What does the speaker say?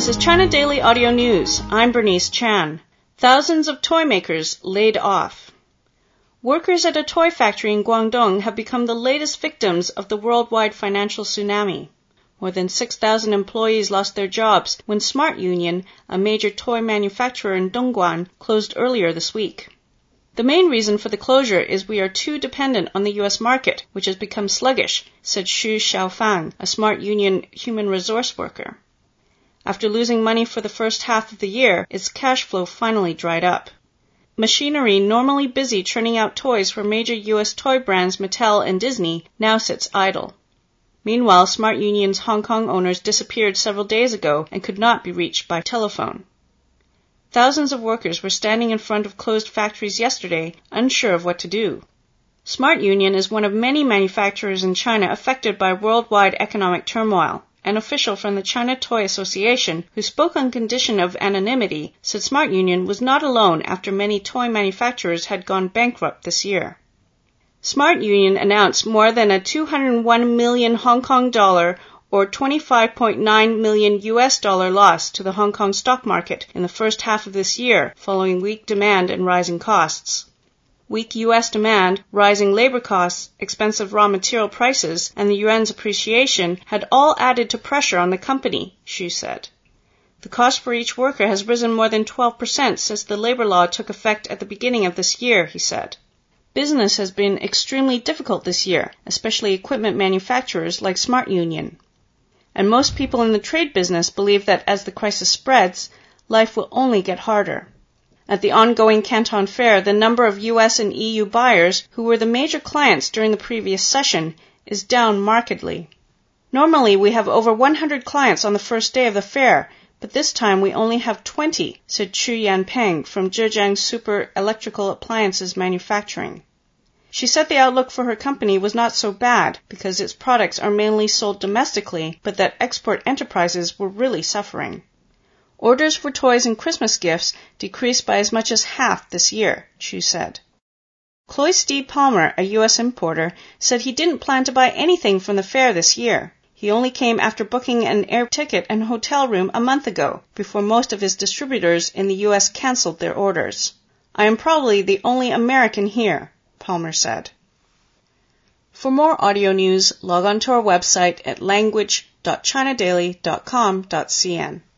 This is China Daily Audio News. I'm Bernice Chan. Thousands of toy makers laid off. Workers at a toy factory in Guangdong have become the latest victims of the worldwide financial tsunami. More than 6,000 employees lost their jobs when Smart Union, a major toy manufacturer in Dongguan, closed earlier this week. The main reason for the closure is we are too dependent on the U.S. market, which has become sluggish, said Xu Xiaofang, a Smart Union human resource worker. After losing money for the first half of the year, its cash flow finally dried up. Machinery normally busy churning out toys for major U.S. toy brands Mattel and Disney now sits idle. Meanwhile, Smart Union's Hong Kong owners disappeared several days ago and could not be reached by telephone. Thousands of workers were standing in front of closed factories yesterday, unsure of what to do. Smart Union is one of many manufacturers in China affected by worldwide economic turmoil. An official from the China Toy Association, who spoke on condition of anonymity, said Smart Union was not alone after many toy manufacturers had gone bankrupt this year. Smart Union announced more than a 201 million Hong Kong dollar or $25.9 million US dollar loss to the Hong Kong stock market in the first half of this year, following weak demand and rising costs. Weak U.S. demand, rising labor costs, expensive raw material prices, and the yuan's appreciation had all added to pressure on the company, Xu said. The cost for each worker has risen more than 12% since the labor law took effect at the beginning of this year, he said. Business has been extremely difficult this year, especially equipment manufacturers like Smart Union. And most people in the trade business believe that as the crisis spreads, life will only get harder. At the ongoing Canton Fair, the number of U.S. and EU buyers, who were the major clients during the previous session, is down markedly. Normally, we have over 100 clients on the first day of the fair, but this time we only have 20, said Chu Yanpeng from Zhejiang Super Electrical Appliances Manufacturing. She said the outlook for her company was not so bad because its products are mainly sold domestically, but that export enterprises were really suffering. Orders for toys and Christmas gifts decreased by as much as half this year, Chu said. Cloyd D. Palmer, a U.S. importer, said he didn't plan to buy anything from the fair this year. He only came after booking an air ticket and hotel room a month ago, before most of his distributors in the U.S. canceled their orders. I am probably the only American here, Palmer said. For more audio news, log on to our website at language.chinadaily.com.cn.